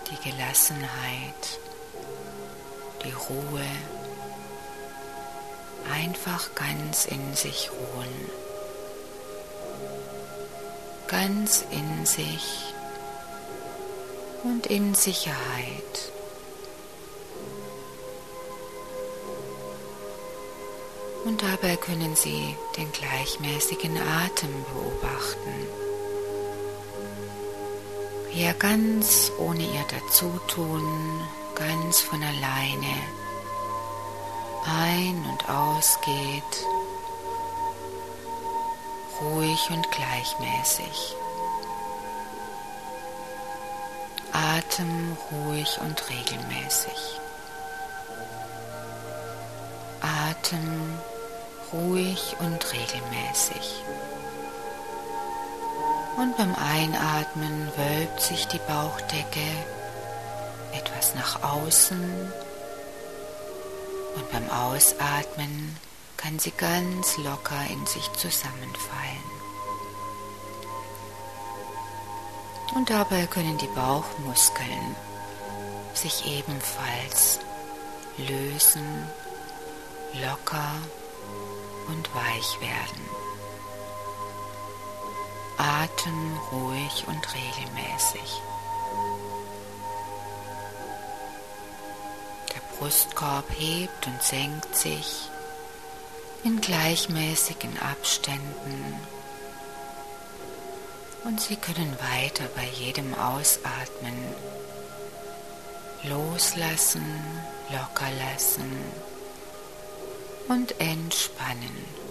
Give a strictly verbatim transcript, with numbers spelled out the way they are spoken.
die Gelassenheit, die Ruhe, einfach ganz in sich ruhen, ganz in sich und in Sicherheit. Und dabei können Sie den gleichmäßigen Atem beobachten, wie er ganz ohne Ihr Dazutun, ganz von alleine ein- und ausgeht, ruhig und gleichmäßig. Atem ruhig und regelmäßig. Atem ruhig und regelmäßig. Und beim Einatmen wölbt sich die Bauchdecke etwas nach außen und beim Ausatmen kann sie ganz locker in sich zusammenfallen. Und dabei können die Bauchmuskeln sich ebenfalls lösen, locker und weich werden. Atem ruhig und regelmäßig. Der Brustkorb hebt und senkt sich in gleichmäßigen Abständen und Sie können weiter bei jedem Ausatmen loslassen, locker lassen und entspannen.